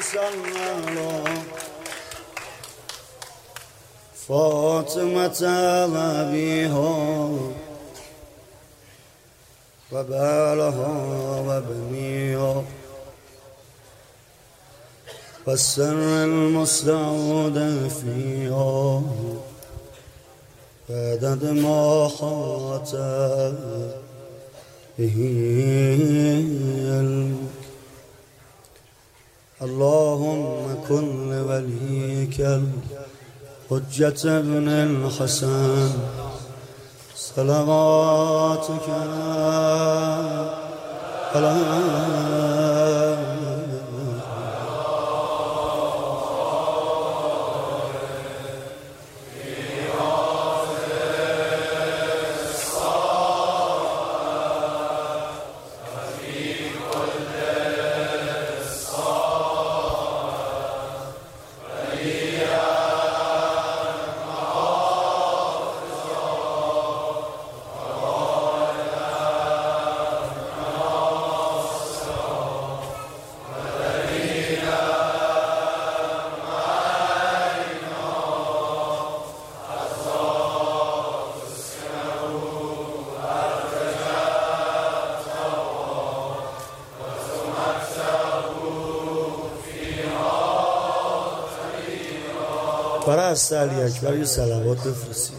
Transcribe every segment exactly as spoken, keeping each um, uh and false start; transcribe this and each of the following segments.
صل على فاطمة وأبيها وبالها وبنيها والسر المستعود فيها بعدد ما حاط به علمك. اللهم كن لوليك الحجة ابن الحسن صلواتك على برای از علی اکبر یه صلوات بفرستید.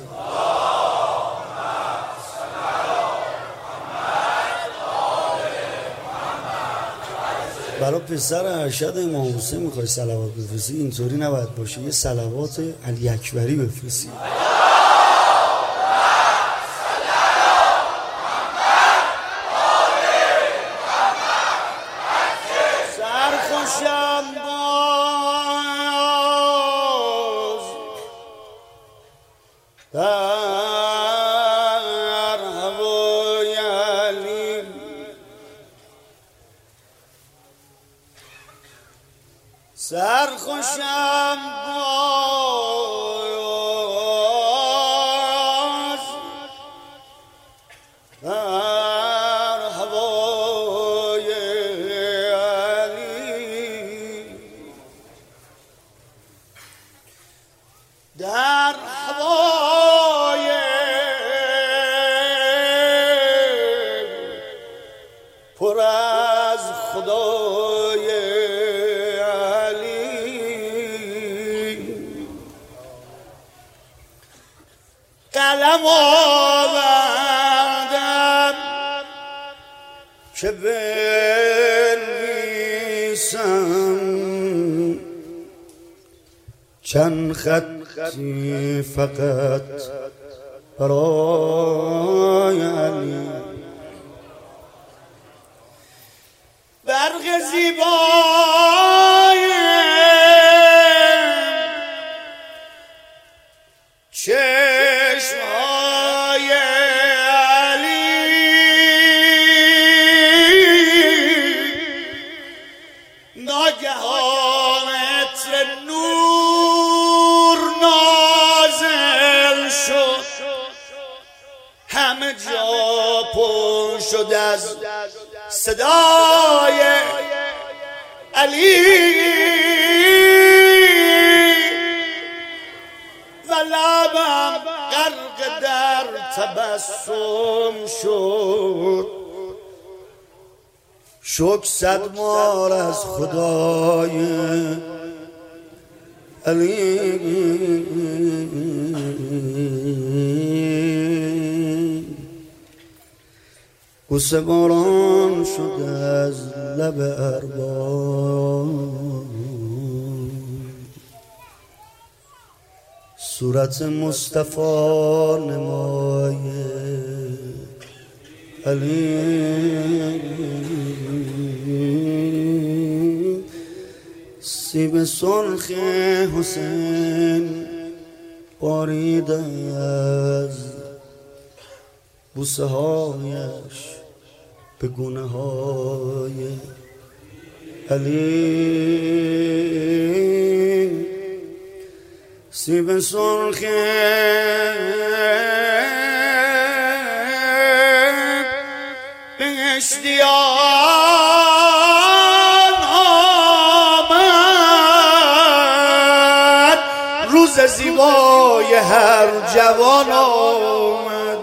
برای پسر ارشد امام حسین میخوای صلوات بفرستید، اینطوری نباید باشه، یه صلوات علی اکبری بفرستید. سرخوشم در هوای علی سرخوشم باز در هوای علی در هوای پر از خدای علی قلم آوردم که بنویسم چند خطی فقط برای علی. برق زیبای چشمهای علی ناگهان عطر نور نازل شد، همه جا پر شد از صدای علی و لبم غرق در تبسم شد. شک صد مار از خدای علی بوسه باران شد از لب ارباب، صورت مصطفی نمای علی سیب سرخ حسین بارید از بوسه هایش به گونه های علی. سیب سرخ بهشتیان آمد زیبای هر جوان آمد.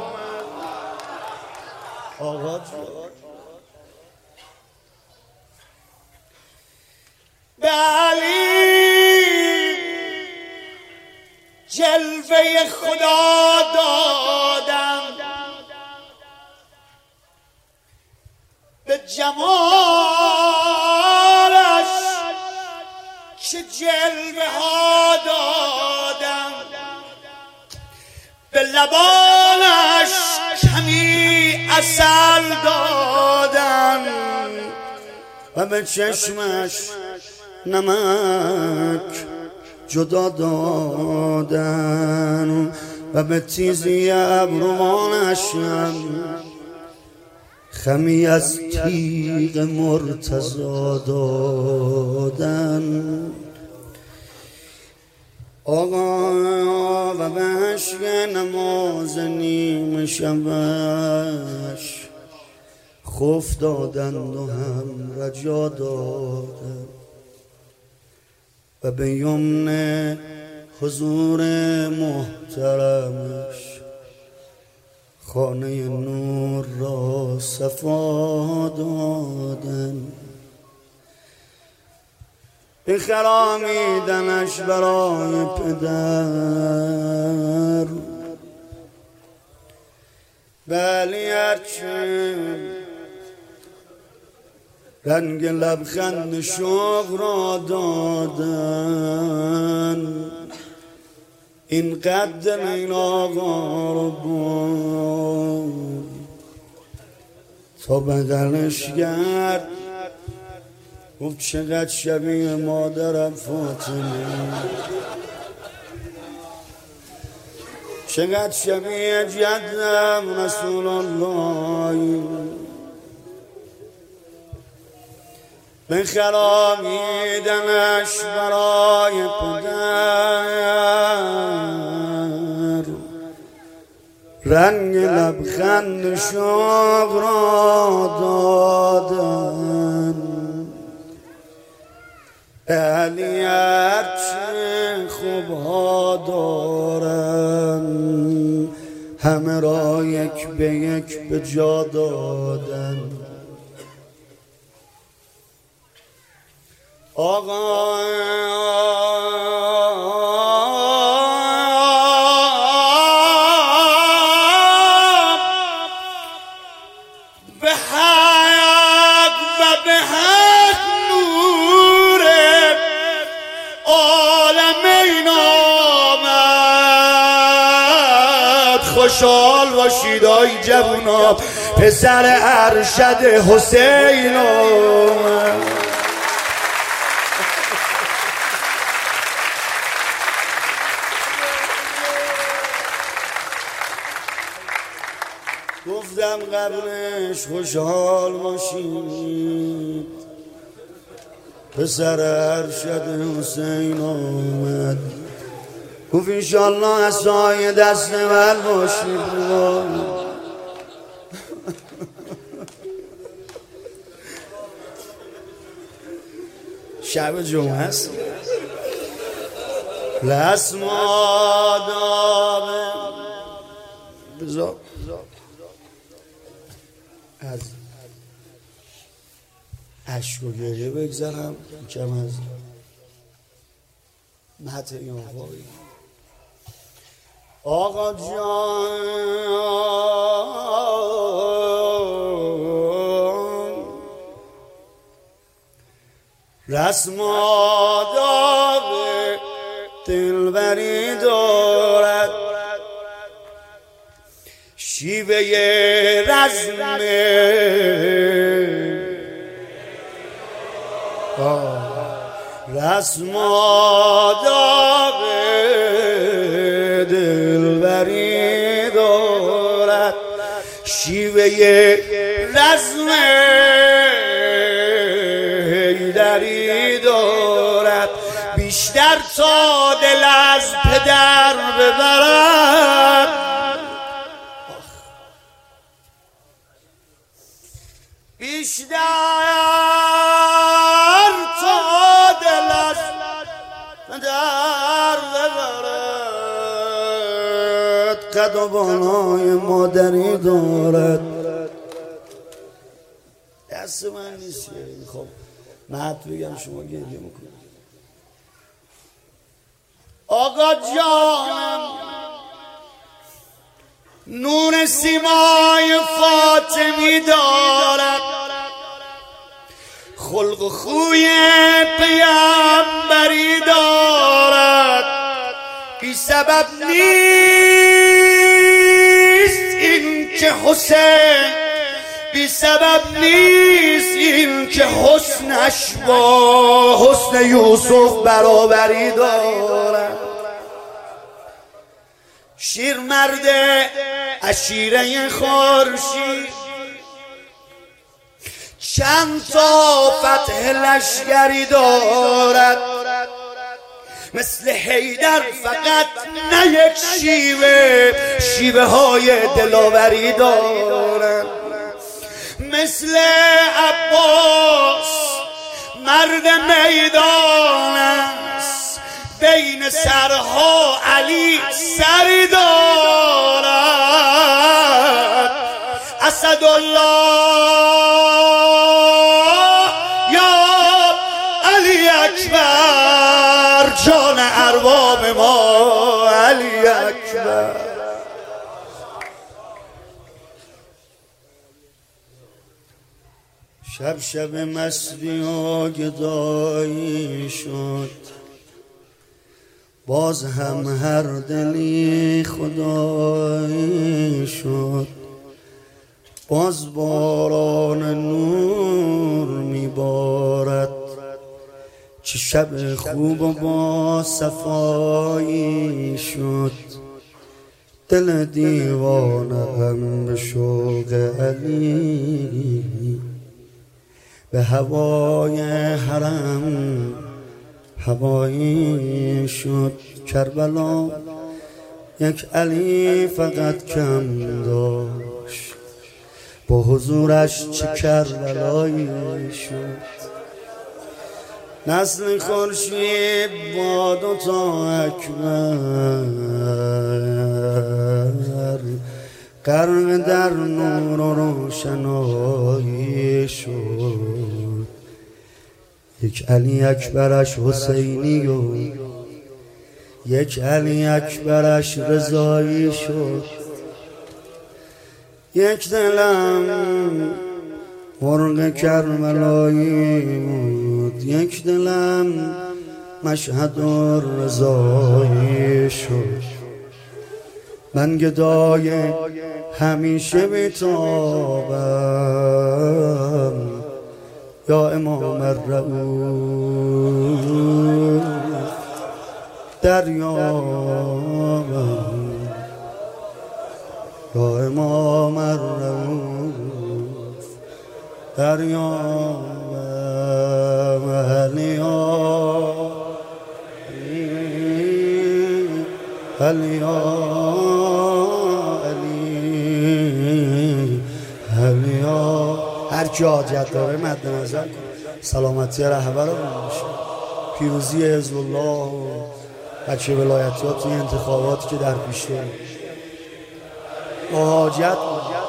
آقا به علی جلوه خدا دادم، به جمالش چه جلوه ها دادم، به لبانش کمی عسل دادم و به چشمش نمک جدا دادن و به تیزی ابروانش خمی از تیغ مرتضی دادن. آقا و به عشق نماز نیم شبش خوف دادند و هم رجا دادند و به یمن حضور محترمش خانه نور را صفا دادن. بخرامیدنش برای پدر، بلی هرچه رنگ لبخند شوق را دادن، این قدم این آقا رو بود تا بغلش کرد، گفت چقدر شبیه مادرم فاطمه، چقدر شبیه جدم رسول الله. بخرامیدنش برای پدر، رنگ لبخند شوق را دادن. علی هرچه خوبها دارن همه را یک به یک به جا دادن. آقا به حق و به حق نور عالمین آمد. خوشحال باشید آی جوونا، پسر ارشد حسین آمد. گفتم قبلش خوشحال باشید، پسر ارشد حسین آمد. گفت انشالله از سایه دست من باشید. شب جمعه است، لسم آدابه بذار از عشق و گریه بگذرم کم از مهت این آقایی. آقا جان رسم آداب دلبری دارد، شیوه رزم رسم آداب دلبری دارد، شیوه رزم حیدری دارد. بیشتر تا دل از پدر ببرد، بیشتر تا دل از پدر ببرد. قد و بالای مادری دارد. دست من نیست. خب نهت بگم شما گریه میکنید. آقا جانم نور سیمای فاطمی دارد، خلق و خوی پیامبری دارد. بی سبب نیست این که حسین، بی سبب نیست این که حسنش با حسن یوسف برابری دارد. شیر مرد عشیره خورشید، چند تا فتح لشگری دارد. مثل حیدر فقط نه یک شیوه، شیوه های دلاوری دارد. مثل عباس مرد میدان است، بین سرها علی سری دارد. اسدالله یا علی اکبر، جان ارباب ما علی اکبر. شب شب مستی و گدایی شد، باز هم هر دلی خدایی شد. باز باران نور میبارد، چه شب خوب و با صفایی شد. دل دیوانه هم به شوق علی، به هوای حرم هوایی شد. کربلا یک علی فقط کم داشت، با حضورش چه کربلایی شد. نسل خورشید با دو تا اکبر، غرق در نور و روشنایی شد. یک علی اکبرش حسینی و یک علی اکبرش رضایی شد. یک دلم مرغ کربلایی بود، یک دلم مشهد رضایی شد. من گدای همیشه بیتابم یا امام الرؤوف، دریابم یا امام الرؤوف، دریابم علی علی. هر کی حاجت داره مد نظر کن. سلامتی رهبر رو باشه، پیروزی حزب الله و بچه ولایتیات توی انتخاباتی که در پیش داریم. با حاجت